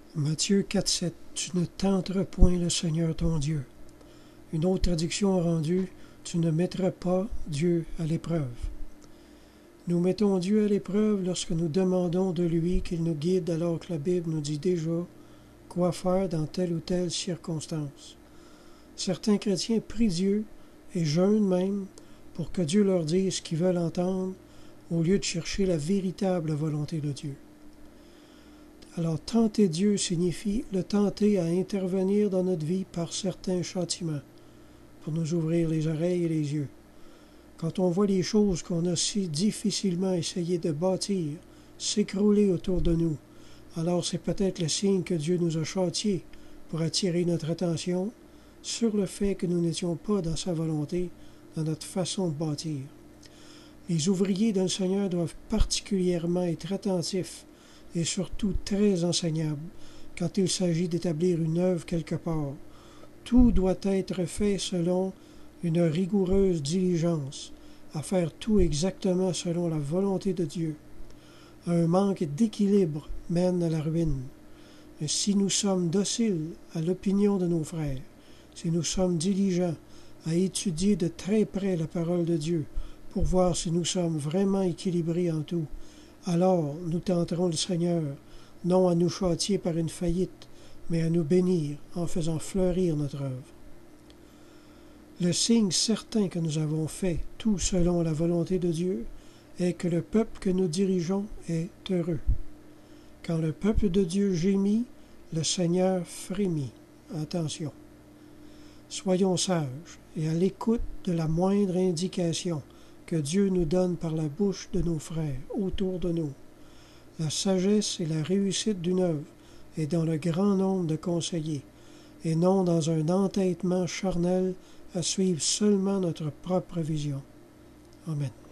Matthieu 4,7 Tu ne tenteras point le Seigneur ton Dieu. Une autre traduction a rendu Tu ne mettras pas Dieu à l'épreuve. Nous mettons Dieu à l'épreuve lorsque nous demandons de lui qu'il nous guide alors que la Bible nous dit déjà quoi faire dans telle ou telle circonstance. Certains chrétiens prient Dieu et jeûnent même pour que Dieu leur dise ce qu'ils veulent entendre au lieu de chercher la véritable volonté de Dieu. Alors, tenter Dieu signifie le tenter à intervenir dans notre vie par certains châtiments, pour nous ouvrir les oreilles et les yeux. Quand on voit les choses qu'on a si difficilement essayé de bâtir s'écrouler autour de nous, alors c'est peut-être le signe que Dieu nous a châtiés pour attirer notre attention sur le fait que nous n'étions pas dans sa volonté, dans notre façon de bâtir. Les ouvriers dans le Seigneur doivent particulièrement être attentifs et surtout très enseignables quand il s'agit d'établir une œuvre quelque part. Tout doit être fait selon une rigoureuse diligence, à faire tout exactement selon la volonté de Dieu. Un manque d'équilibre mène à la ruine. Et si nous sommes dociles à l'opinion de nos frères, si nous sommes diligents à étudier de très près la parole de Dieu pour voir si nous sommes vraiment équilibrés en tout, alors nous tenterons le Seigneur, non à nous châtier par une faillite, mais à nous bénir en faisant fleurir notre œuvre. Le signe certain que nous avons fait tout selon la volonté de Dieu est que le peuple que nous dirigeons est heureux. Quand le peuple de Dieu gémit, le Seigneur frémit. Attention. Soyons sages et à l'écoute de la moindre indication que Dieu nous donne par la bouche de nos frères autour de nous. La sagesse et la réussite d'une œuvre est dans le grand nombre de conseillers, et non dans un entêtement charnel à suivre seulement notre propre vision. Amen.